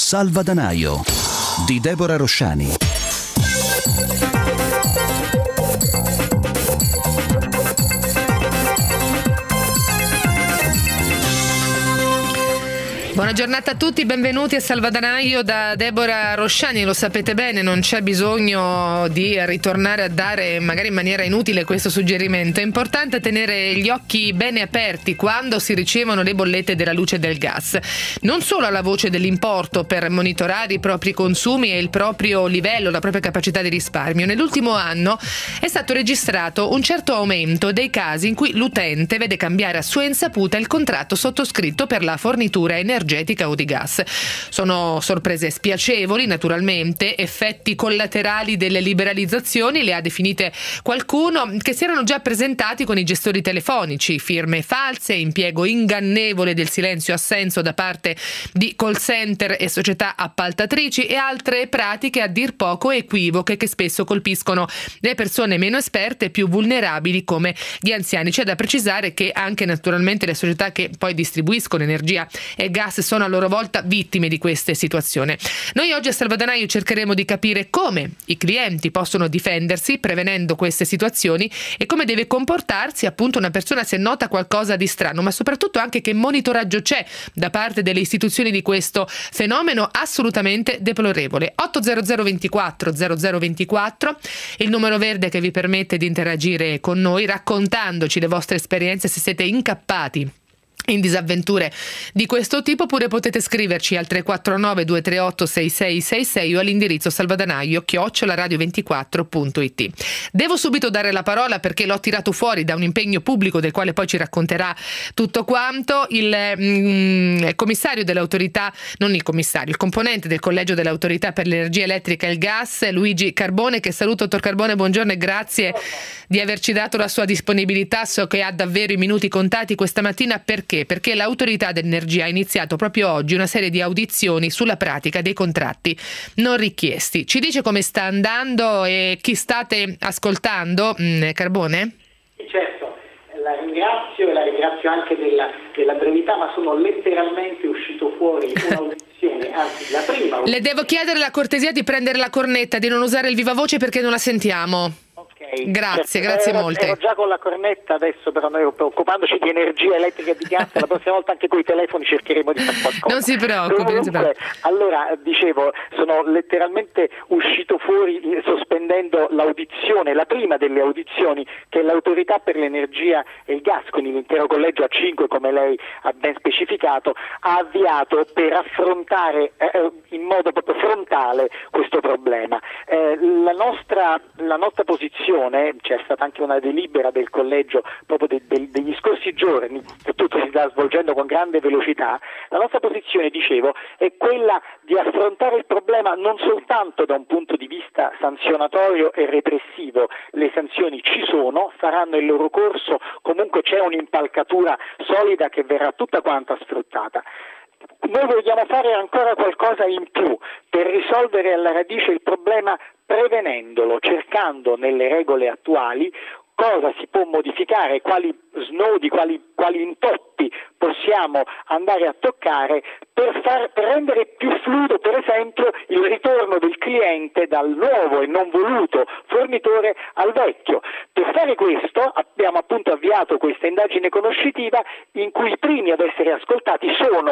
Salvadanaio di Deborah Rosciani. Buona giornata a tutti, benvenuti a Salvadanaio da Deborah Rosciani. Lo sapete bene, non c'è bisogno di ritornare a dare magari in maniera inutile questo suggerimento. È importante tenere gli occhi bene aperti quando si ricevono le bollette della luce e del gas. Non solo alla voce dell'importo per monitorare i propri consumi e il proprio livello, la propria capacità di risparmio. Nell'ultimo anno è stato registrato un certo aumento dei casi in cui l'utente vede cambiare a sua insaputa il contratto sottoscritto per la fornitura energetica o di gas. Sono sorprese spiacevoli, naturalmente, effetti collaterali delle liberalizzazioni, le ha definite qualcuno, che si erano già presentati con i gestori telefonici, firme false, impiego ingannevole del silenzio assenso da parte di call center e società appaltatrici e altre pratiche a dir poco equivoche che spesso colpiscono le persone meno esperte e più vulnerabili come gli anziani. C'è da precisare che anche naturalmente le società che poi distribuiscono energia e gas sono a loro volta vittime di queste situazioni. Noi oggi a Salvadanaio cercheremo di capire come i clienti possono difendersi prevenendo queste situazioni e come deve comportarsi appunto una persona se nota qualcosa di strano, ma soprattutto anche che monitoraggio c'è da parte delle istituzioni di questo fenomeno assolutamente deplorevole. 800 24 0024 il numero verde che vi permette di interagire con noi raccontandoci le vostre esperienze se siete incappati in disavventure di questo tipo, oppure potete scriverci al 349 238 6666 o all'indirizzo salvadanaio@radio24.it. Devo subito dare la parola perché l'ho tirato fuori da un impegno pubblico del quale poi ci racconterà tutto quanto il commissario dell'autorità, non il commissario, il componente del collegio dell'autorità per l'energia elettrica e il gas, Luigi Carbone, che saluto. Dottor Carbone, buongiorno e grazie di averci dato la sua disponibilità. So che ha davvero i minuti contati questa mattina. Perché? Perché l'autorità dell'energia ha iniziato proprio oggi una serie di audizioni sulla pratica dei contratti non richiesti. Ci dice come sta andando e chi state ascoltando, Carbone? Certo, la ringrazio e la ringrazio anche della brevità, ma sono letteralmente uscito fuori un'audizione, anzi la prima audizione. Le devo chiedere la cortesia di prendere la cornetta, di non usare il viva voce perché non la sentiamo. Grazie, certo. Grazie molte. Ero già con la cornetta, adesso però noi occupandoci di energia elettrica e di gas, la prossima volta anche con i telefoni cercheremo di fare qualcosa. Non si preoccupi. Allora, dicevo, sono letteralmente uscito fuori sospendendo l'audizione, la prima delle audizioni che l'autorità per l'energia e il gas, quindi l'intero collegio a 5 come lei ha ben specificato, ha avviato per affrontare in modo proprio frontale questo problema. La nostra posizione, c'è stata anche una delibera del collegio proprio degli scorsi giorni, che tutto si sta svolgendo con grande velocità. La nostra posizione, dicevo, è quella di affrontare il problema non soltanto da un punto di vista sanzionatorio e repressivo. Le sanzioni ci sono, faranno il loro corso, comunque c'è un'impalcatura solida che verrà tutta quanta sfruttata. Noi vogliamo fare ancora qualcosa in più per risolvere alla radice il problema prevenendolo, cercando nelle regole attuali cosa si può modificare, quali snodi, quali intoppi possiamo andare a toccare per rendere più fluido, per esempio, il ritorno del cliente dal nuovo e non voluto fornitore al vecchio. Per fare questo abbiamo appunto avviato questa indagine conoscitiva in cui i primi ad essere ascoltati sono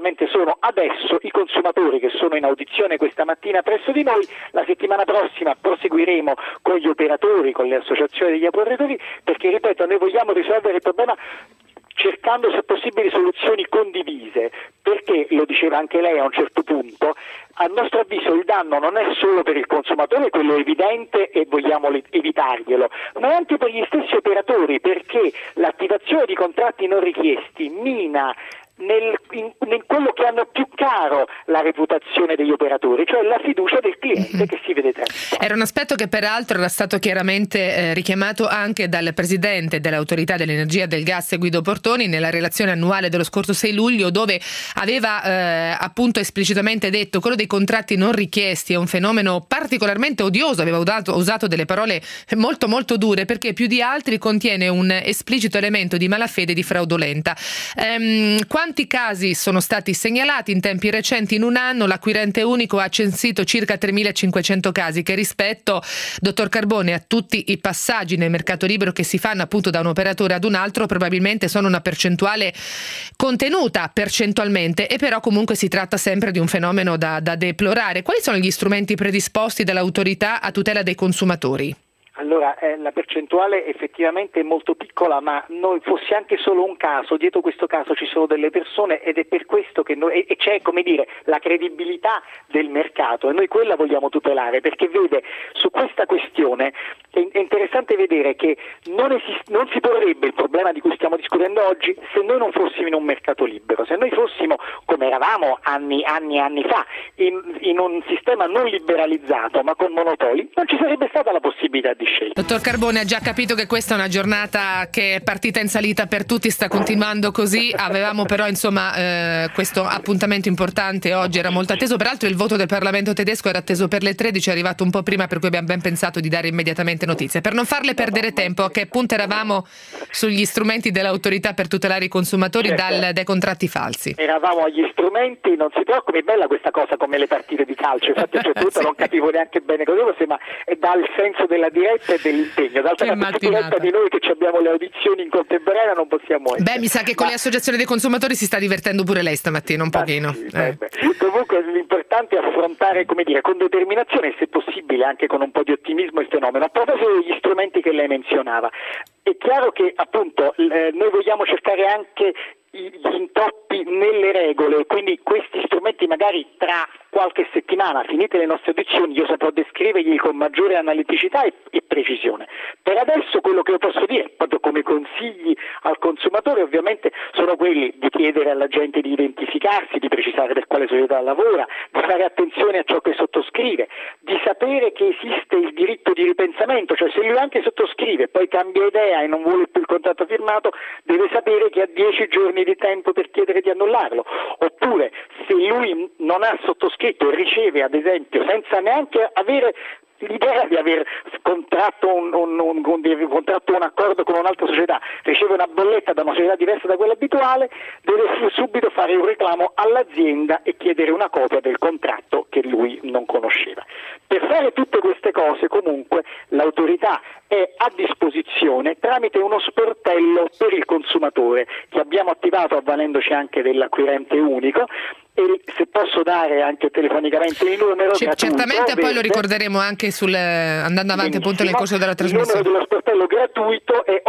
adesso i consumatori che sono in audizione questa mattina presso di noi. La settimana prossima proseguiremo con gli operatori, con le associazioni degli operatori, perché ripeto, noi vogliamo risolvere il problema cercando se possibili soluzioni condivise, perché, lo diceva anche lei a un certo punto, a nostro avviso il danno non è solo per il consumatore, quello evidente e vogliamo evitarglielo, ma è anche per gli stessi operatori, perché l'attivazione di contratti non richiesti mina in quello che hanno più caro la reputazione degli operatori, cioè la fiducia del cliente che si vede tradito. Era un aspetto che peraltro era stato chiaramente richiamato anche dal presidente dell'autorità dell'energia e del gas Guido Portoni nella relazione annuale dello scorso 6 luglio, dove aveva appunto esplicitamente detto quello dei contratti non richiesti è un fenomeno particolarmente odioso, aveva usato delle parole molto molto dure, perché più di altri contiene un esplicito elemento di malafede e di fraudolenta. Quanto quanti casi sono stati segnalati in tempi recenti? In un anno l'acquirente unico ha censito circa 3.500 casi, che rispetto, dottor Carbone, a tutti i passaggi nel mercato libero che si fanno appunto da un operatore ad un altro, probabilmente sono una percentuale contenuta percentualmente, e però comunque si tratta sempre di un fenomeno da deplorare. Quali sono gli strumenti predisposti dall'autorità a tutela dei consumatori? Allora, la percentuale effettivamente è molto piccola, ma noi fosse anche solo un caso, dietro questo caso ci sono delle persone, ed è per questo che noi, e c'è, come dire, la credibilità del mercato, e noi quella vogliamo tutelare, perché vede, su questa questione è interessante vedere che non si porrebbe il problema di cui stiamo discutendo oggi se noi non fossimo in un mercato libero, se noi fossimo come eravamo anni fa, in un sistema non liberalizzato ma con monopoli, non ci sarebbe stata la possibilità di scelta. Dottor Carbone, ha già capito che questa è una giornata che è partita in salita per tutti, sta continuando così. Avevamo però questo appuntamento importante oggi, era molto atteso, peraltro il voto del Parlamento tedesco era atteso per le 13, è arrivato un po' prima, per cui abbiamo ben pensato di dare immediatamente notizie. Per non farle perdere tempo, a che punto eravamo sugli strumenti dell'autorità per tutelare i consumatori dai contratti falsi? Eravamo agli strumenti, non si preoccupi, è bella questa cosa come le partite di calcio, infatti a un certo punto non capivo neanche bene cosa fosse, ma dà il senso della diretta e dell'impegno. D'altra parte di noi che abbiamo le audizioni in contemporanea non possiamo essere. Beh, mi sa che con le associazioni dei consumatori si sta divertendo pure lei stamattina un pochino. Sì, comunque l'importante è affrontare, come dire, con determinazione e se possibile anche con un po' di ottimismo il fenomeno. A proposito degli strumenti che lei menzionava, è chiaro che appunto noi vogliamo cercare anche gli intoppi nelle regole, quindi questi strumenti magari tra qualche settimana, finite le nostre audizioni, io saprò descrivergli con maggiore analiticità e precisione. Per adesso quello che io posso dire, proprio come consigli al consumatore, ovviamente sono quelli di chiedere alla gente di identificarsi, di precisare per quale società lavora, di fare attenzione a ciò che sottoscrive, di sapere che esiste il diritto di ripensamento, cioè se lui anche sottoscrive, poi cambia idea e non vuole più il contratto firmato, deve sapere che ha 10 giorni di tempo per chiedere di annullarlo. Oppure se lui non ha sottoscritto e riceve, ad esempio, senza neanche avere l'idea di aver contratto un accordo con un'altra società, riceve una bolletta da una società diversa da quella abituale, deve subito fare un reclamo all'azienda e chiedere una copia del contratto che lui non conosceva. Per fare tutte queste cose comunque l'autorità è a disposizione tramite uno sportello per il consumatore che abbiamo attivato avvalendoci anche dell'acquirente unico, e se posso dare anche telefonicamente il numero gratuito, certamente poi lo ricorderemo anche andando avanti appunto nel corso della trasmissione. Il numero dello sportello gratuito è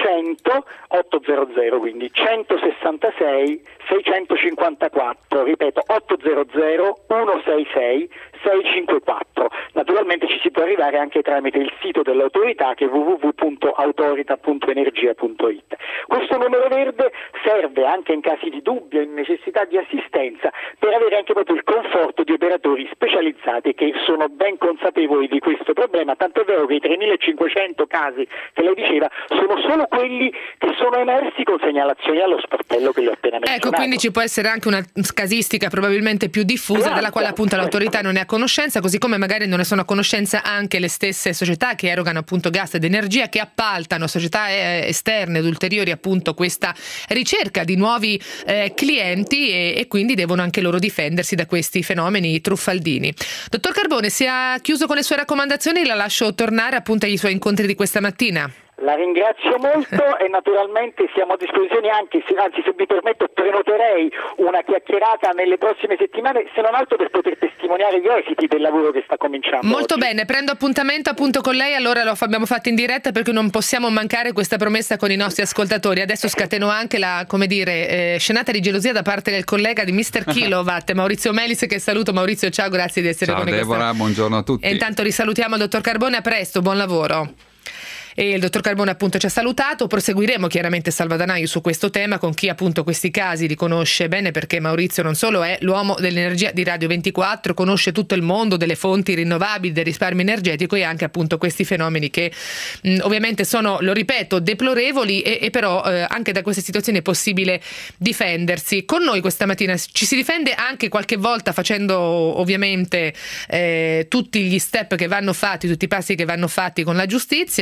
800 quindi 166 654, ripeto 800 166 654. Naturalmente ci si può arrivare anche tramite il sito dell'autorità che è www.autorita.energia.it. Questo numero verde serve anche in casi di dubbio e necessità di assistenza per avere anche proprio il conforto di operatori specializzati che sono ben consapevoli di questo problema, tanto è vero che i 3.500 casi che lei diceva sono solo quelli che sono emersi con segnalazioni allo sportello che le ho appena menzionato. Ecco, quindi ci può essere anche una casistica probabilmente più diffusa della quale appunto l'autorità non è a conoscenza, così come magari non ne sono a conoscenza anche le stesse società che erogano appunto gas ed energia, che appaltano a società esterne ed ulteriori appunto questa ricerca di nuovi clienti e quindi devono anche loro difendersi da questi fenomeni truffaldini. Dottor Carbone, si è chiuso con le sue raccomandazioni, la lascio tornare appunto ai suoi incontri di questa mattina. La ringrazio molto e naturalmente siamo a disposizione anzi se mi permetto prenoterei una chiacchierata nelle prossime settimane, se non altro per poter testimoniare gli esiti del lavoro che sta cominciando Molto oggi. Bene, prendo appuntamento appunto con lei, allora lo abbiamo fatto in diretta perché non possiamo mancare questa promessa con i nostri ascoltatori. Adesso scateno anche la, scenata di gelosia da parte del collega di Mr. Kilowatt, Maurizio Melis, che saluto. Maurizio, ciao, grazie di essere con noi. Ciao Deborah, buongiorno a tutti. E intanto risalutiamo il dottor Carbone, a presto, buon lavoro. E il dottor Carbone appunto ci ha salutato. Proseguiremo chiaramente Salvadanaio su questo tema con chi appunto questi casi li conosce bene, perché Maurizio non solo è l'uomo dell'energia di Radio 24, conosce tutto il mondo delle fonti rinnovabili, del risparmio energetico e anche appunto questi fenomeni che ovviamente sono, lo ripeto, deplorevoli e però anche da queste situazioni è possibile difendersi. Con noi questa mattina ci si difende anche qualche volta facendo ovviamente tutti gli step che vanno fatti, tutti i passi che vanno fatti con la giustizia. Ci si rivolge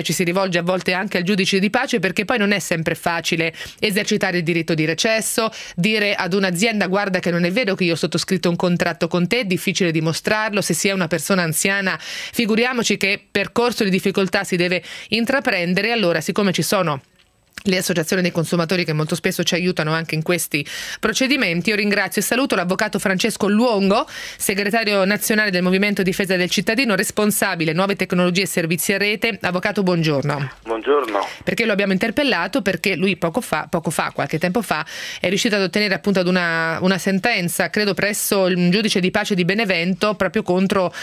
rivolge a volte anche al giudice di pace, perché poi non è sempre facile esercitare il diritto di recesso, dire ad un'azienda guarda che non è vero che io ho sottoscritto un contratto con te, è difficile dimostrarlo, se si è una persona anziana figuriamoci che percorso di difficoltà si deve intraprendere. Allora, siccome ci sono le associazioni dei consumatori che molto spesso ci aiutano anche in questi procedimenti, io ringrazio e saluto l'avvocato Francesco Luongo, segretario nazionale del Movimento Difesa del Cittadino, responsabile nuove tecnologie e servizi a rete. Avvocato, buongiorno. Buongiorno. Perché lo abbiamo interpellato? Perché lui qualche tempo fa, è riuscito ad ottenere appunto ad una sentenza, credo presso il giudice di pace di Benevento, proprio contro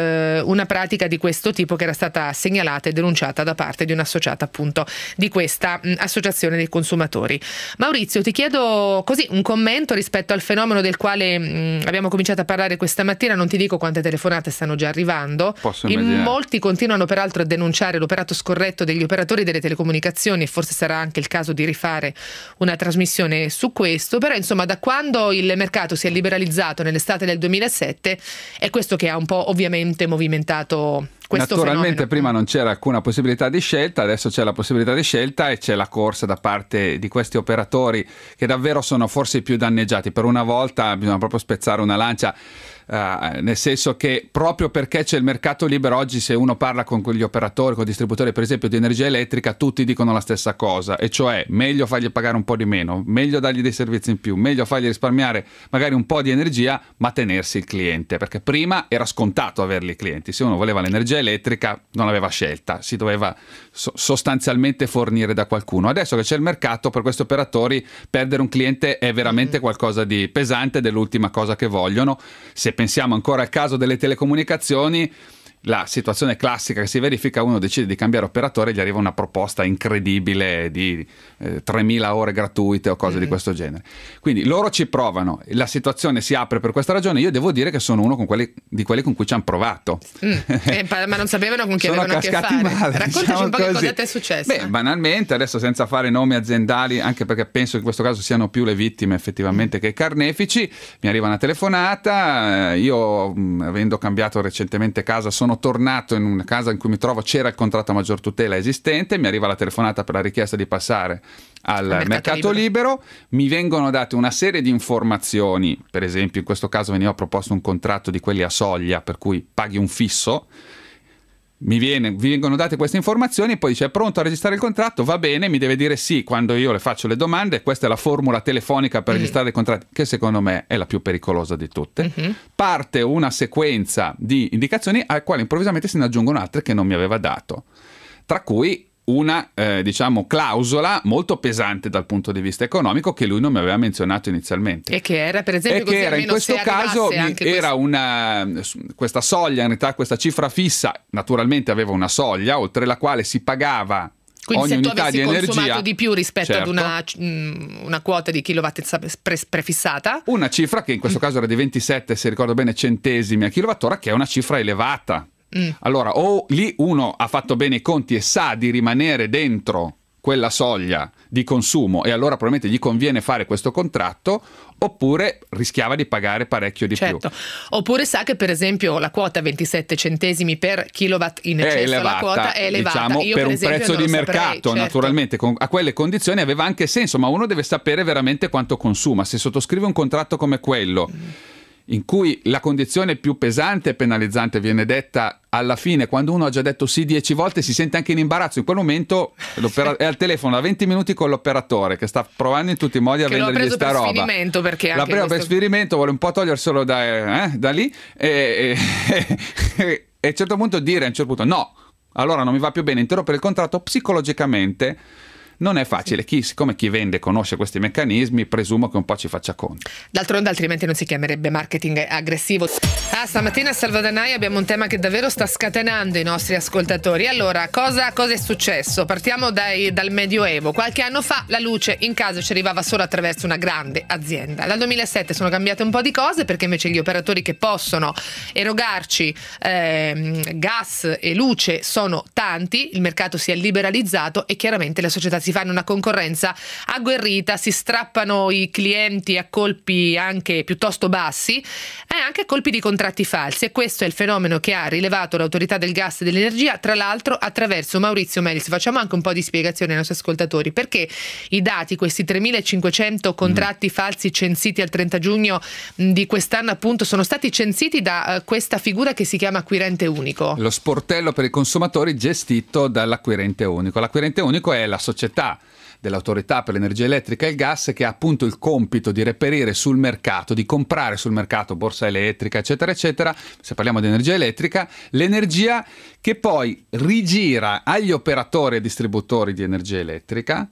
una pratica di questo tipo che era stata segnalata e denunciata da parte di un'associata appunto di questa associazione dei consumatori. Maurizio, ti chiedo così un commento rispetto al fenomeno del quale abbiamo cominciato a parlare questa mattina. Non ti dico quante telefonate stanno già arrivando. Molti continuano peraltro a denunciare l'operato scorretto degli operatori delle telecomunicazioni, e forse sarà anche il caso di rifare una trasmissione su questo. Però insomma, da quando il mercato si è liberalizzato nell'estate del 2007 è questo che ha un po' ovviamente movimentato questo naturalmente fenomeno. Prima non c'era alcuna possibilità di scelta, adesso c'è la possibilità di scelta e c'è la corsa da parte di questi operatori che davvero sono forse i più danneggiati. Per una volta bisogna proprio spezzare una lancia, nel senso che proprio perché c'è il mercato libero oggi, se uno parla con quegli operatori, con distributori per esempio di energia elettrica, tutti dicono la stessa cosa, e cioè meglio fargli pagare un po' di meno, meglio dargli dei servizi in più, meglio fargli risparmiare magari un po' di energia ma tenersi il cliente, perché prima era scontato averli i clienti. Se uno voleva l'energia elettrica non aveva scelta, si doveva sostanzialmente fornire da qualcuno. Adesso che c'è il mercato, per questi operatori perdere un cliente è veramente qualcosa di pesante, dell'ultima cosa che vogliono. Se pensiamo ancora al caso delle telecomunicazioni, la situazione classica che si verifica: uno decide di cambiare operatore, gli arriva una proposta incredibile di 3.000 ore gratuite o cose di questo genere. Quindi loro ci provano, la situazione si apre per questa ragione. Io devo dire che sono uno di quelli con cui ci hanno provato. Ma non sapevano con chi sono avevano a che cascati fare. male, Raccontaci diciamo un po' che così. cosa ti è successo. Beh, banalmente, adesso senza fare nomi aziendali, anche perché penso che in questo caso siano più le vittime effettivamente che i carnefici, mi arriva una telefonata. Io, avendo cambiato recentemente casa, sono tornato in una casa in cui mi trovo, c'era il contratto a maggior tutela esistente, mi arriva la telefonata per la richiesta di passare al mercato libero. Mi vengono date una serie di informazioni, per esempio in questo caso veniva proposto un contratto di quelli a soglia per cui paghi un fisso. Vi vengono date queste informazioni, poi dice: è pronto a registrare il contratto? Va bene, mi deve dire sì quando io le faccio le domande. Questa è la formula telefonica per registrare i contratti, che secondo me è la più pericolosa di tutte. Parte una sequenza di indicazioni alle quali improvvisamente se ne aggiungono altre che non mi aveva dato, tra cui una clausola molto pesante dal punto di vista economico che lui non mi aveva menzionato inizialmente, e che era per esempio, e che era in questo caso era questa soglia, in realtà questa cifra fissa naturalmente aveva una soglia oltre la quale si pagava. Quindi ogni se tu unità avessi di consumato energia, di più rispetto certo, ad una quota di kilowatt prefissata, una cifra che in questo caso era di 27, se ricordo bene, centesimi a kilowattora, che è una cifra elevata. Allora, o lì uno ha fatto bene i conti e sa di rimanere dentro quella soglia di consumo e allora probabilmente gli conviene fare questo contratto, oppure rischiava di pagare parecchio di più. Oppure sa che per esempio la quota 27 centesimi per kilowatt in eccesso alla quota è elevata, diciamo, io per un esempio prezzo non di lo saprei, mercato, naturalmente a quelle condizioni aveva anche senso, ma uno deve sapere veramente quanto consuma. Se sottoscrive un contratto come quello in cui la condizione più pesante e penalizzante viene detta alla fine, quando uno ha già detto sì 10 volte, si sente anche in imbarazzo. In quel momento è al telefono da 20 minuti con l'operatore che sta provando in tutti i modi a vendergli sta roba. Perché l'ha preso per sfinimento, vuole un po' toglierselo da lì e a un certo punto dire, a un certo punto no, allora non mi va più bene, interrompere il contratto psicologicamente non è facile. Siccome chi vende conosce questi meccanismi, presumo che un po' ci faccia conto. D'altronde altrimenti non si chiamerebbe marketing aggressivo. Stamattina a Salvadanaio abbiamo un tema che davvero sta scatenando i nostri ascoltatori. Allora, cosa è successo? Partiamo dal Medioevo. Qualche anno fa la luce in casa ci arrivava solo attraverso una grande azienda. Dal 2007 sono cambiate un po' di cose, perché invece gli operatori che possono erogarci gas e luce sono tanti, il mercato si è liberalizzato e chiaramente la società si si fanno una concorrenza agguerrita, si strappano i clienti a colpi anche piuttosto bassi e anche a colpi di contratti falsi, e questo è il fenomeno che ha rilevato l'Autorità del Gas e dell'Energia, tra l'altro attraverso Maurizio Melis. Facciamo anche un po' di spiegazione ai nostri ascoltatori, perché i dati, questi 3.500 contratti falsi censiti al 30 giugno di quest'anno appunto, sono stati censiti da questa figura che si chiama acquirente unico. Lo sportello per i consumatori gestito dall'acquirente unico. L'acquirente unico è la società dell'Autorità per l'Energia Elettrica e il Gas che ha appunto il compito di reperire sul mercato, di comprare sul mercato, borsa elettrica, eccetera, eccetera, se parliamo di energia elettrica, l'energia che poi rigira agli operatori e distributori di energia elettrica,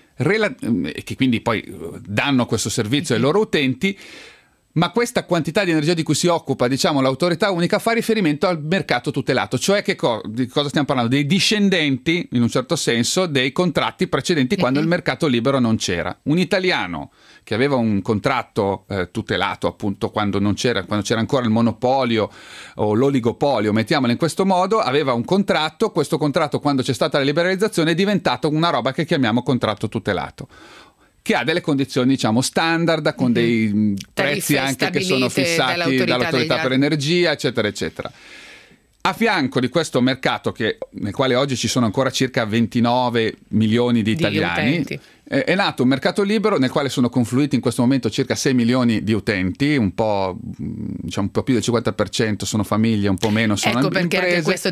e che quindi poi danno questo servizio ai loro utenti. Ma questa quantità di energia di cui si occupa, diciamo, l'autorità unica fa riferimento al mercato tutelato, cioè di cosa stiamo parlando? Dei discendenti, in un certo senso, dei contratti precedenti quando il mercato libero non c'era. Un italiano che aveva un contratto tutelato appunto quando c'era ancora il monopolio o l'oligopolio, mettiamolo in questo modo, aveva un contratto, questo contratto quando c'è stata la liberalizzazione è diventato una roba che chiamiamo contratto tutelato, che ha delle condizioni, diciamo, standard, con dei prezzi anche che sono fissati dall'autorità per l'energia, eccetera, eccetera. A fianco di questo mercato, nel quale oggi ci sono ancora circa 29 milioni di italiani, è nato un mercato libero nel quale sono confluiti in questo momento circa 6 milioni di utenti, un po' più del 50% sono famiglie, un po' meno sono imprese. Ecco perché anche questo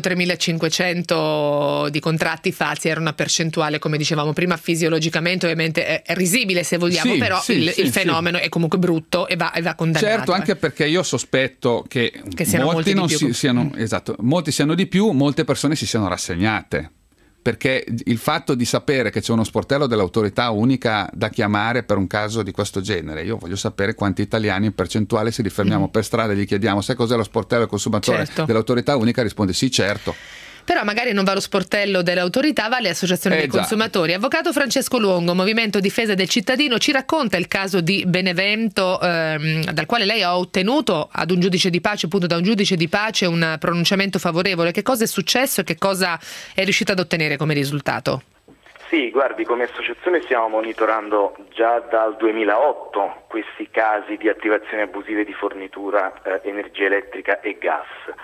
3.500 di contratti falsi era una percentuale, come dicevamo prima, fisiologicamente ovviamente è risibile se vogliamo, però il fenomeno è comunque brutto e va condannato. Certo, anche perché io sospetto che molti molti siano di più, molte persone si siano rassegnate. Perché il fatto di sapere che c'è uno sportello dell'autorità unica da chiamare per un caso di questo genere, io voglio sapere quanti italiani in percentuale, se li fermiamo per strada e gli chiediamo sai cos'è lo sportello del consumatore dell'autorità unica, risponde sì, certo. Però magari non va lo sportello dell'autorità, va le associazioni dei consumatori. Avvocato Francesco Luongo, Movimento Difesa del Cittadino, ci racconta il caso di Benevento, dal quale lei ha ottenuto da un giudice di pace un pronunciamento favorevole. Che cosa è successo e che cosa è riuscito ad ottenere come risultato? Sì, guardi, come associazione stiamo monitorando già dal 2008 questi casi di attivazioni abusive di fornitura energia elettrica e gas.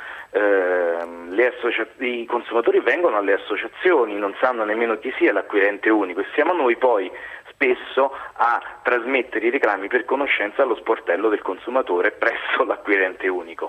I consumatori vengono alle associazioni, non sanno nemmeno chi sia l'acquirente unico e siamo noi poi spesso a trasmettere i reclami per conoscenza allo sportello del consumatore presso l'acquirente unico.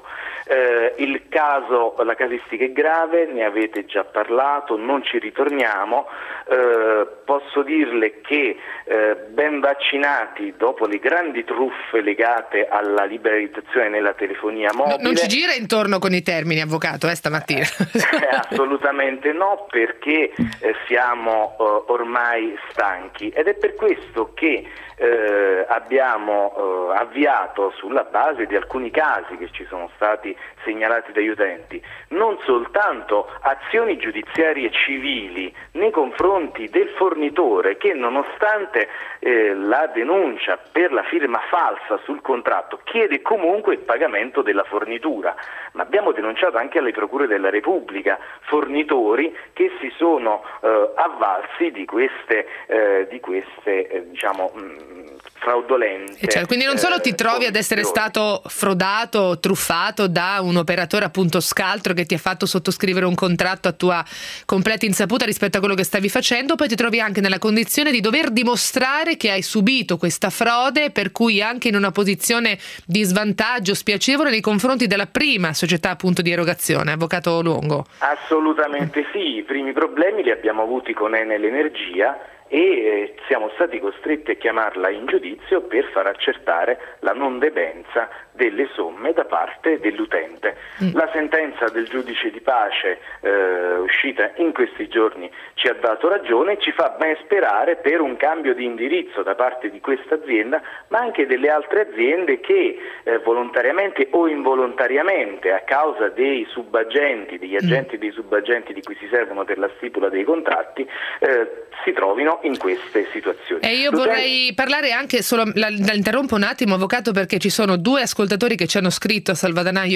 La casistica è grave, ne avete già parlato, non ci ritorniamo. Posso dirle che ben vaccinati dopo le grandi truffe legate alla liberalizzazione nella telefonia mobile. Non ci gira intorno con i termini, avvocato, stamattina. Assolutamente no, perché siamo ormai stanchi ed è per questo che abbiamo avviato, sulla base di alcuni casi che ci sono stati segnalati dagli utenti, non soltanto azioni giudiziarie civili nei confronti del fornitore che, nonostante la denuncia per la firma falsa sul contratto, chiede comunque il pagamento della fornitura, ma abbiamo denunciato anche alle procure della Repubblica fornitori che si sono avvalsi di queste fraudolente. Cioè, quindi non solo ti trovi ad essere stato frodato, truffato da un operatore appunto scaltro che ti ha fatto sottoscrivere un contratto a tua completa insaputa rispetto a quello che stavi facendo, poi ti trovi anche nella condizione di dover dimostrare che hai subito questa frode, per cui anche in una posizione di svantaggio spiacevole nei confronti della prima società appunto di erogazione. Avvocato Luongo. Assolutamente sì, i primi problemi li abbiamo avuti con Enel Energia e siamo stati costretti a chiamarla in giudizio per far accertare la non debenza delle somme da parte dell'utente. La sentenza del giudice di pace uscita in questi giorni ci ha dato ragione e ci fa ben sperare per un cambio di indirizzo da parte di questa azienda, ma anche delle altre aziende che volontariamente o involontariamente, a causa dei subagenti, degli agenti dei subagenti di cui si servono per la stipula dei contratti, si trovino in queste situazioni. E io vorrei parlare anche solo, la interrompo un attimo, avvocato, perché ci sono 2 ascoltatori che ci hanno scritto a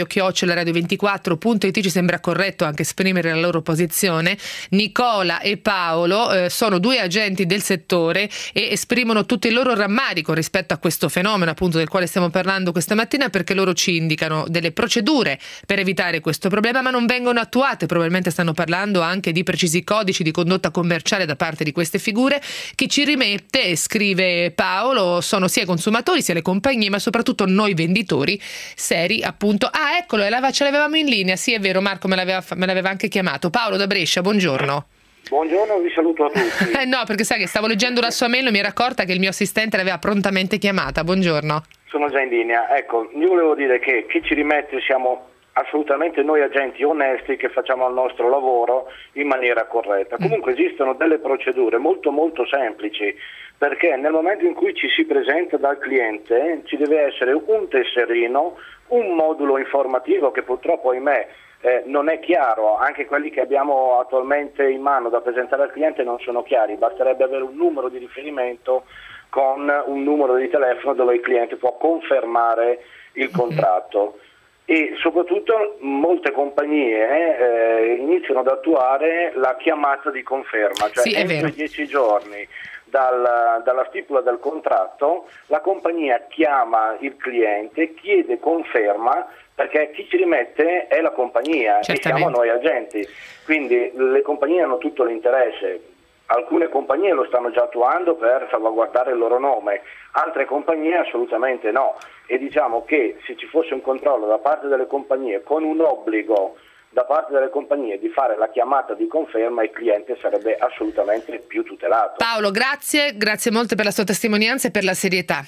salvadanaio@radio24.it, ci sembra corretto anche esprimere la loro posizione. Nicola e Paolo sono 2 agenti del settore e esprimono tutto il loro rammarico rispetto a questo fenomeno appunto del quale stiamo parlando questa mattina, perché loro ci indicano delle procedure per evitare questo problema, ma non vengono attuate. Probabilmente stanno parlando anche di precisi codici di condotta commerciale da parte di queste figure. Chi ci rimette, scrive Paolo, sono sia i consumatori sia le compagnie, ma soprattutto noi venditori seri, appunto. Eccolo, ce l'avevamo in linea. Sì, è vero, Marco me l'aveva anche chiamato. Paolo da Brescia, buongiorno. Buongiorno, vi saluto a tutti. No, perché sai che stavo leggendo la sua mail e mi era accorta che il mio assistente l'aveva prontamente chiamata. Buongiorno. Sono già in linea. Ecco, io volevo dire che chi ci rimette siamo assolutamente noi agenti onesti che facciamo il nostro lavoro in maniera corretta. Comunque esistono delle procedure molto molto semplici, perché nel momento in cui ci si presenta dal cliente ci deve essere un tesserino, un modulo informativo che purtroppo, ahimè, non è chiaro. Anche quelli che abbiamo attualmente in mano da presentare al cliente non sono chiari, basterebbe avere un numero di riferimento con un numero di telefono dove il cliente può confermare il contratto. E soprattutto molte compagnie iniziano ad attuare la chiamata di conferma, cioè entro i 10 giorni dalla stipula del contratto la compagnia chiama il cliente, chiede conferma, perché chi ci rimette è la compagnia e siamo noi agenti, quindi le compagnie hanno tutto l'interesse. Alcune compagnie lo stanno già attuando per salvaguardare il loro nome, altre compagnie assolutamente no, e diciamo che se ci fosse un controllo da parte delle compagnie con un obbligo da parte delle compagnie di fare la chiamata di conferma, il cliente sarebbe assolutamente più tutelato. Paolo, grazie molto per la sua testimonianza e per la serietà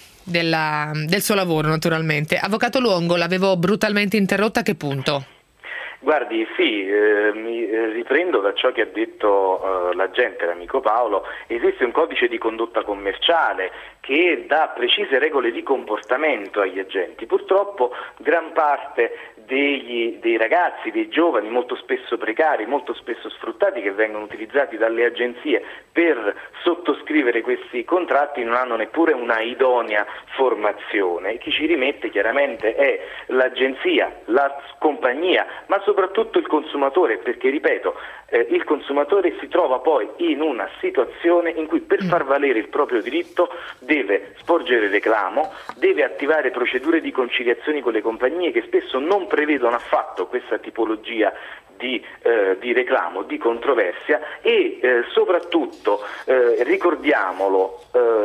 del suo lavoro, naturalmente. Avvocato Luongo, l'avevo brutalmente interrotta, a che punto? Guardi, sì, mi riprendo da ciò che ha detto l'agente, l'amico Paolo. Esiste un codice di condotta commerciale che dà precise regole di comportamento agli agenti. Purtroppo gran parte dei ragazzi, dei giovani, molto spesso precari, molto spesso sfruttati, che vengono utilizzati dalle agenzie per sottoscrivere questi contratti, non hanno neppure una idonea formazione. Chi ci rimette chiaramente è l'agenzia, la compagnia, ma soprattutto il consumatore, perché ripeto, il consumatore si trova poi in una situazione in cui per far valere il proprio diritto deve sporgere reclamo, deve attivare procedure di conciliazione con le compagnie che spesso non prevedono affatto questa tipologia di reclamo, di controversia, e soprattutto ricordiamolo,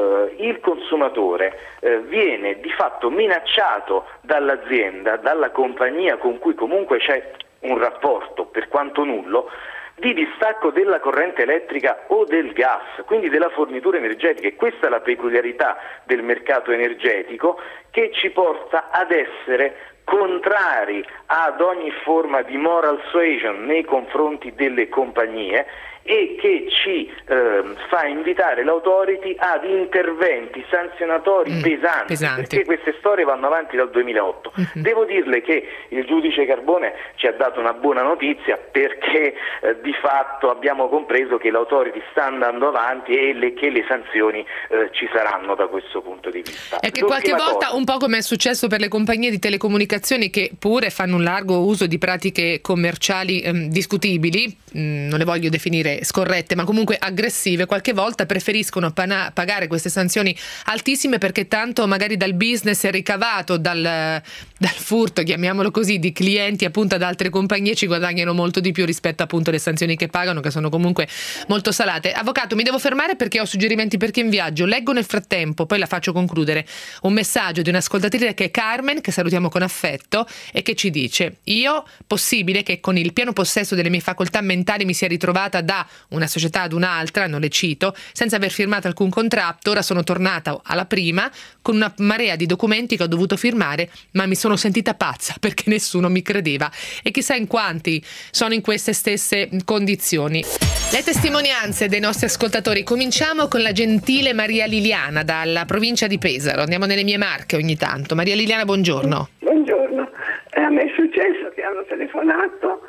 il consumatore viene di fatto minacciato dall'azienda, dalla compagnia con cui comunque c'è un rapporto, per quanto nullo, di distacco della corrente elettrica o del gas, quindi della fornitura energetica. E questa è la peculiarità del mercato energetico che ci porta ad essere contrari ad ogni forma di moral suasion nei confronti delle compagnie e che ci fa invitare l'autority ad interventi sanzionatori pesanti, perché queste storie vanno avanti dal 2008. Devo dirle che il giudice Carbone ci ha dato una buona notizia, perché di fatto abbiamo compreso che l'autority sta andando avanti e che le sanzioni ci saranno da questo punto di vista. E che qualche volta, un po' come è successo per le compagnie di telecomunicazioni, che pure fanno un largo uso di pratiche commerciali discutibili, non le voglio definire scorrette, ma comunque aggressive, qualche volta preferiscono pagare queste sanzioni altissime, perché tanto magari dal business è ricavato, dal furto, chiamiamolo così, di clienti appunto ad altre compagnie, ci guadagnano molto di più rispetto appunto alle sanzioni che pagano, che sono comunque molto salate. Avvocato, mi devo fermare perché ho suggerimenti per chi è in viaggio. Leggo nel frattempo, poi la faccio concludere, un messaggio di un'ascoltatrice che è Carmen, che salutiamo con affetto, e che ci dice: io, possibile che con il pieno possesso delle mie facoltà mentali mi sia ritrovata da una società ad un'altra, non le cito, senza aver firmato alcun contratto. Ora sono tornata alla prima con una marea di documenti che ho dovuto firmare, ma mi sono sentita pazza perché nessuno mi credeva, e chissà in quanti sono in queste stesse condizioni. Le testimonianze dei nostri ascoltatori. Cominciamo con la gentile Maria Liliana dalla provincia di Pesaro. Andiamo nelle mie Marche ogni tanto. Maria Liliana, buongiorno. Buongiorno. A me è successo che hanno telefonato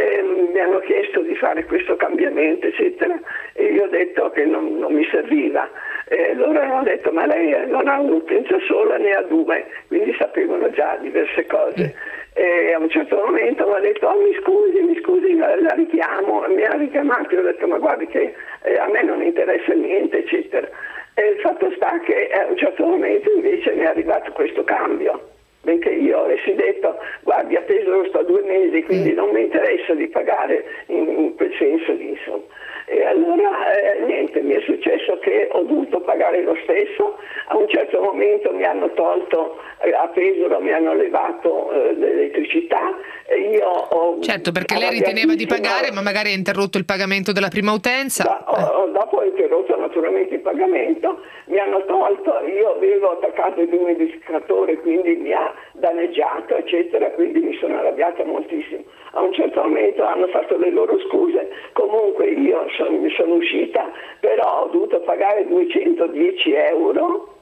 mi hanno chiesto di fare questo cambiamento eccetera, e io ho detto che non mi serviva. Loro hanno detto ma lei non ha un'utenza sola ne ha due, quindi sapevano già diverse cose. E a un certo momento mi ha detto mi scusi, la richiamo, mi ha richiamato e ho detto ma guardi che a me non interessa niente eccetera. E il fatto sta che a un certo momento invece mi è arrivato questo cambio, benché io avessi detto guardi a Pesaro sto 2 mesi quindi non mi interessa di pagare in quel senso lì, insomma. E allora niente, mi è successo che ho dovuto pagare lo stesso. A un certo momento mi hanno tolto a Pesaro, mi hanno levato l'elettricità e io ho certo, perché lei riteneva di pagare ma magari ha interrotto il pagamento della prima utenza. Dopo ho interrotto naturalmente il pagamento, mi hanno tolto, io avevo attaccato il dehumidificatore quindi mi ha danneggiato eccetera, quindi mi sono arrabbiata moltissimo. A un certo momento hanno fatto le loro scuse, comunque io mi sono uscita, però ho dovuto pagare 210 euro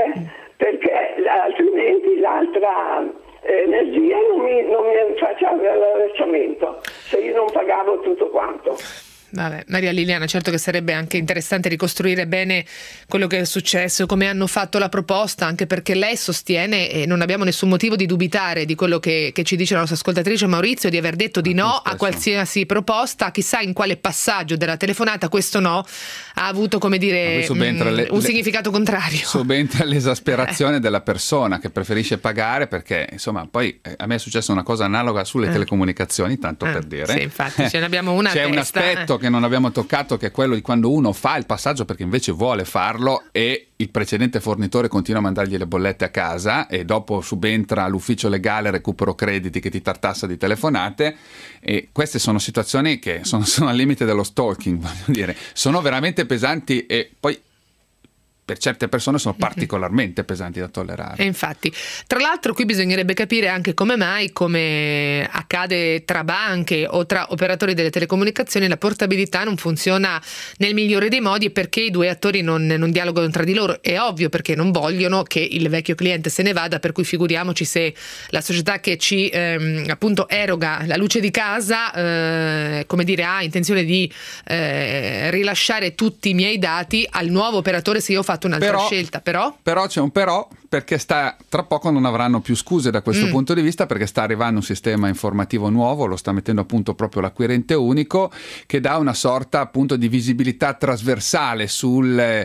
perché altrimenti l'altra energia non mi faceva l'allacciamento se io non pagavo tutto quanto. Vabbè, Maria Liliana, certo che sarebbe anche interessante ricostruire bene quello che è successo, come hanno fatto la proposta, anche perché lei sostiene, e non abbiamo nessun motivo di dubitare di quello che ci dice la nostra ascoltatrice Maurizio, di aver detto di no a qualsiasi proposta. Chissà in quale passaggio della telefonata questo no ha avuto, come dire, un significato contrario. Subentra l'esasperazione della persona che preferisce pagare, perché insomma poi a me è successa una cosa analoga sulle telecomunicazioni, tanto per dire. Sì, infatti ce ne abbiamo una c'è un aspetto che non abbiamo toccato, che è quello di quando uno fa il passaggio perché invece vuole farlo e il precedente fornitore continua a mandargli le bollette a casa e dopo subentra l'ufficio legale recupero crediti che ti tartassa di telefonate, e queste sono situazioni che sono al limite dello stalking, voglio dire, sono veramente pesanti e poi per certe persone sono particolarmente pesanti da tollerare. E infatti, tra l'altro qui bisognerebbe capire anche come mai, come accade tra banche o tra operatori delle telecomunicazioni, la portabilità non funziona nel migliore dei modi e perché i due attori non dialogano tra di loro. È ovvio, perché non vogliono che il vecchio cliente se ne vada, per cui figuriamoci se la società che ci appunto eroga la luce di casa come dire ha intenzione di rilasciare tutti i miei dati al nuovo operatore se io ho fatto un'altra scelta. Però c'è un però, perché tra poco non avranno più scuse da questo punto di vista, perché sta arrivando un sistema informativo nuovo, lo sta mettendo a punto proprio l'acquirente unico, che dà una sorta appunto di visibilità trasversale sui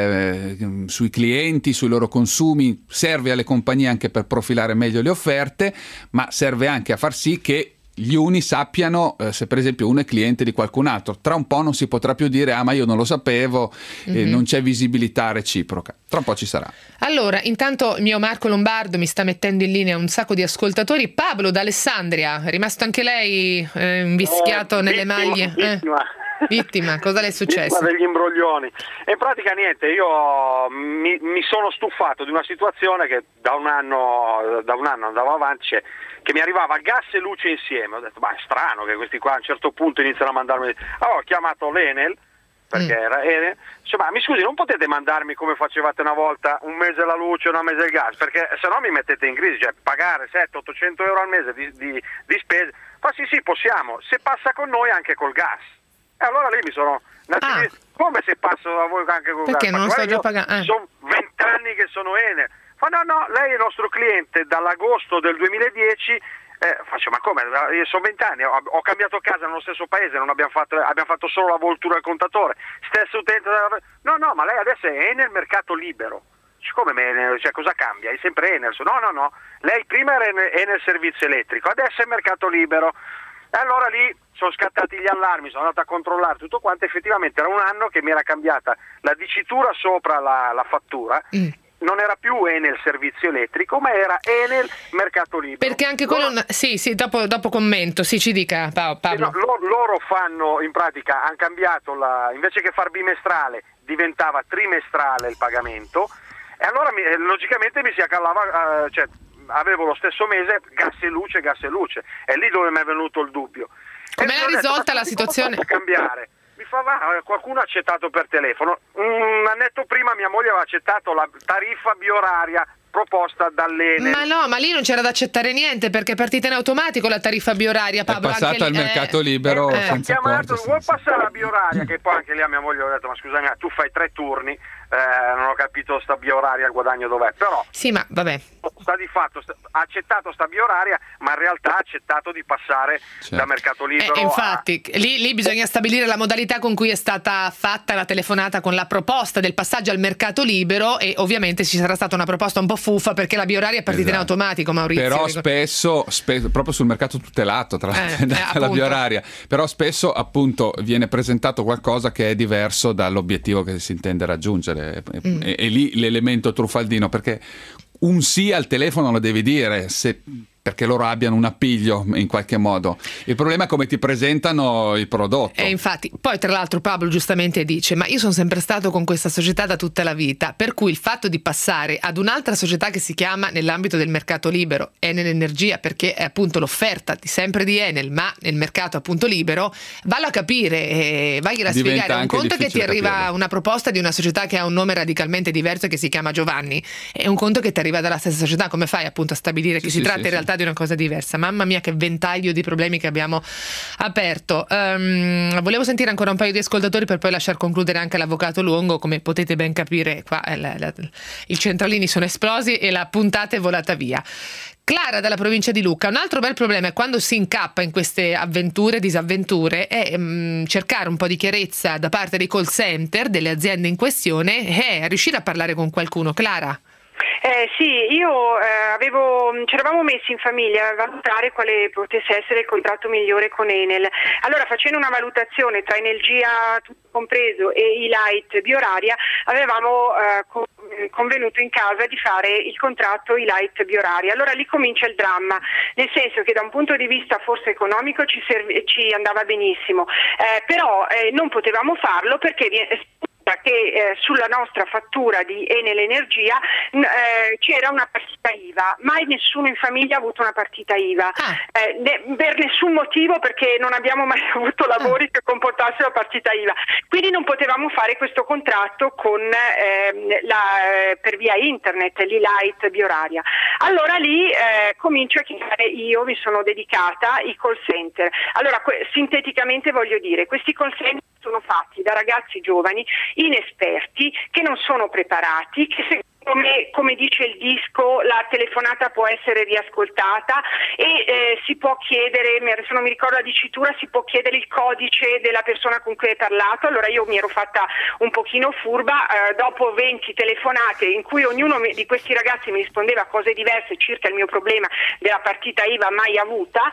clienti, sui loro consumi. Serve alle compagnie anche per profilare meglio le offerte, ma serve anche a far sì che gli uni sappiano se per esempio uno è cliente di qualcun altro. Tra un po' non si potrà più dire ma io non lo sapevo, non c'è visibilità reciproca. Tra un po' ci sarà. Allora, intanto il mio Marco Lombardo mi sta mettendo in linea un sacco di ascoltatori. Pablo da Alessandria, è rimasto anche lei invischiato nelle maglie? Vittima, cosa le è successo? Vittima degli imbroglioni. E in pratica niente, io mi sono stufato di una situazione che da un anno andavo avanti, che mi arrivava gas e luce insieme. Ho detto ma è strano che questi qua a un certo punto iniziano a mandarmi. Allora ho chiamato l'Enel, perché era Enel, cioè, ma mi scusi, non potete mandarmi come facevate una volta un mese la luce e un mese il gas, perché se no mi mettete in crisi, cioè pagare 700-800 euro al mese di spese. Ma sì possiamo, se passa con noi anche col gas. E allora lì mi sono come se passo da voi anche col gas? Perché non sto già pagando? Sono 20 anni che sono Enel. Ma no, lei è il nostro cliente dall'agosto del 2010. Faccio, ma come? Io sono 20 anni, ho cambiato casa nello stesso paese, non abbiamo fatto solo la voltura al contatore. Stesso utente. No, ma lei adesso è Enel Mercato Libero. Come Enel? Cioè, cosa cambia? È sempre Enel. No. Lei prima era Enel Servizio Elettrico, adesso è Mercato Libero. E allora lì sono scattati gli allarmi, sono andato a controllare tutto quanto. Effettivamente era un anno che mi era cambiata la dicitura sopra la fattura. Non era più Enel Servizio Elettrico, ma era Enel Mercato Libero. Perché anche quello sì, dopo commento, sì, ci dica Paolo. Loro fanno, in pratica, hanno cambiato invece che far bimestrale diventava trimestrale il pagamento, e allora logicamente mi si accallava, avevo lo stesso mese gas e luce, è lì dove mi è venuto il dubbio. Come l'ha risolta la situazione? Cambiare. Mi fa, qualcuno ha accettato per telefono. Un annetto prima mia moglie aveva accettato la tariffa bioraria proposta dall'Enel. Ma no, ma lì non c'era da accettare niente, perché è partita in automatico la tariffa bioraria, Pablo. È passata al mercato libero senza accorgersi. Vuoi passare la bioraria, che poi anche lì a mia moglie ho detto, ma scusami, tu fai 3 turni, non ho capito sta bioraria, il guadagno dov'è, però sì, ma vabbè, sta di fatto, ha accettato sta bioraria, ma in realtà ha accettato di passare da mercato libero infatti lì bisogna stabilire la modalità con cui è stata fatta la telefonata con la proposta del passaggio al mercato libero, e ovviamente ci sarà stata una proposta un po' fuffa, perché la bioraria è partita in automatico, Maurizio. Però spesso proprio sul mercato tutelato tra la bioraria, però spesso appunto viene presentato qualcosa che è diverso dall'obiettivo che si intende raggiungere. E lì l'elemento truffaldino, perché un sì al telefono lo devi dire perché loro abbiano un appiglio in qualche modo. Il problema è come ti presentano il prodotto. E infatti, poi tra l'altro Pablo giustamente dice, ma io sono sempre stato con questa società da tutta la vita, per cui il fatto di passare ad un'altra società che si chiama, nell'ambito del mercato libero, Enel Energia, perché è appunto l'offerta sempre di Enel, ma nel mercato appunto libero, vallo a capire, vagliela a spiegare. È un conto che ti arriva una proposta di una società che ha un nome radicalmente diverso e che si chiama Giovanni, è un conto che ti arriva dalla stessa società. Come fai appunto a stabilire che si tratta in realtà di una cosa diversa? Mamma mia, che ventaglio di problemi che abbiamo aperto. Volevo sentire ancora un paio di ascoltatori per poi lasciar concludere anche l'avvocato Luongo. Come potete ben capire, qua i centralini sono esplosi e la puntata è volata via. Clara dalla provincia di Lucca: un altro bel problema è quando si incappa in queste disavventure, è cercare un po' di chiarezza da parte dei call center delle aziende in questione e riuscire a parlare con qualcuno. Clara? Sì, io ci eravamo messi in famiglia a valutare quale potesse essere il contratto migliore con Enel. Allora, facendo una valutazione tra Energia tutto compreso e Elight Bioraria, avevamo convenuto in casa di fare il contratto Elight Bioraria. Allora lì comincia il dramma, nel senso che da un punto di vista forse economico ci andava benissimo, però non potevamo farlo perché che sulla nostra fattura di Enel Energia c'era una partita IVA. Mai nessuno in famiglia ha avuto una partita IVA, per nessun motivo, perché non abbiamo mai avuto lavori che comportassero partita IVA, quindi non potevamo fare questo contratto con per via internet, l'Elight Bioraria. Allora lì comincio a chiamare, io mi sono dedicata ai call center. Allora sinteticamente voglio dire, questi call center sono fatti da ragazzi giovani, inesperti, che non sono preparati, che secondo me, come dice il disco, la telefonata può essere riascoltata e si può chiedere, adesso non mi ricordo la dicitura, si può chiedere il codice della persona con cui hai parlato. Allora io mi ero fatta un pochino furba, dopo 20 telefonate in cui ognuno di questi ragazzi mi rispondeva a cose diverse circa il mio problema della partita IVA mai avuta,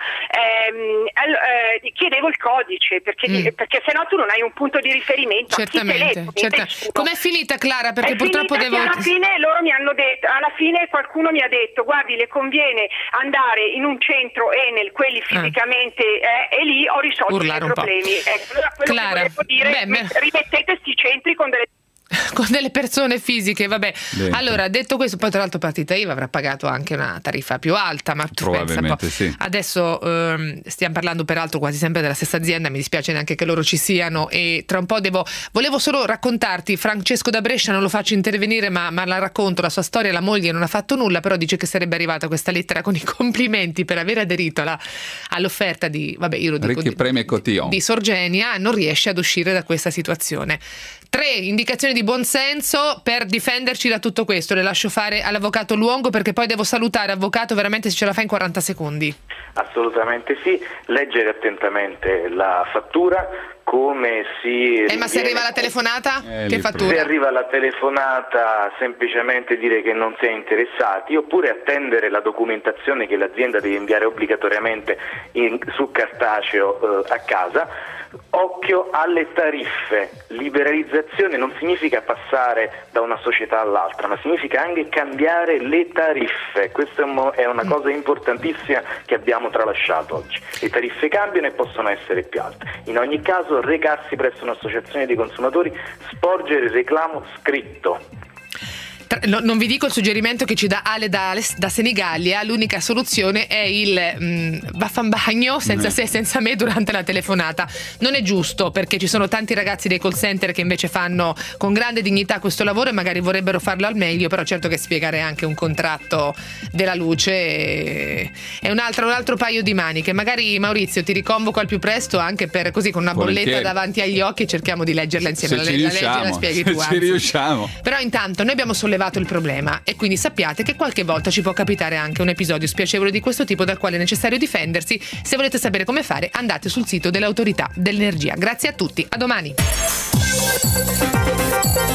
chiedevo il codice, perché se no tu non hai un punto di riferimento. Certamente. Com'è finita, Clara? Perché purtroppo devo... Alla fine loro mi hanno detto, alla fine qualcuno mi ha detto, guardi, le conviene andare in un centro Enel, quelli fisicamente, e lì ho risolto i problemi. Allora quello Clara, che volevo dire, rimettete sti centri con delle persone fisiche, vabbè. Dentro. Allora, detto questo, poi tra l'altro partita IVA avrà pagato anche una tariffa più alta, ma tu pensa un po'. Sì. Adesso stiamo parlando peraltro quasi sempre della stessa azienda, mi dispiace neanche che loro ci siano, e tra un po' volevo solo raccontarti, Francesco da Brescia, non lo faccio intervenire, ma la racconto la sua storia. La moglie non ha fatto nulla, però dice che sarebbe arrivata questa lettera con i complimenti per aver aderito all'offerta di, vabbè, io lo dico, di Sorgenia. Non riesce ad uscire da questa situazione. 3 indicazioni di buon senso per difenderci da tutto questo. Le lascio fare all'avvocato Luongo, perché poi devo salutare. Avvocato, veramente, se ce la fa in 40 secondi. Assolutamente sì, leggere attentamente la fattura, come si... ma se arriva la telefonata? Che fattura? Se arriva la telefonata, semplicemente dire che non si è interessati, oppure attendere la documentazione che l'azienda deve inviare obbligatoriamente su cartaceo a casa. Occhio alle tariffe. Liberalizzazione non significa passare da una società all'altra, ma significa anche cambiare le tariffe. Questa è una cosa importantissima che abbiamo tralasciato oggi. Le tariffe cambiano e possono essere più alte. In ogni caso, recarsi presso un'associazione di consumatori, sporgere il reclamo scritto. Non vi dico il suggerimento che ci dà Ale da Senigallia. L'unica soluzione è il vaffanbagno senza se e senza me durante la telefonata. Non è giusto, perché ci sono tanti ragazzi dei call center che invece fanno con grande dignità questo lavoro e magari vorrebbero farlo al meglio, però certo che spiegare anche un contratto della luce è un altro paio di maniche. Magari Maurizio ti riconvoco al più presto, anche per così con una bolletta davanti agli occhi cerchiamo di leggerla insieme. La leggi e la spieghi tu, ci riusciamo. Però intanto noi abbiamo sollevato il problema e quindi sappiate che qualche volta ci può capitare anche un episodio spiacevole di questo tipo dal quale è necessario difendersi. Se volete sapere come fare, andate sul sito dell'Autorità dell'Energia. Grazie a tutti, a domani.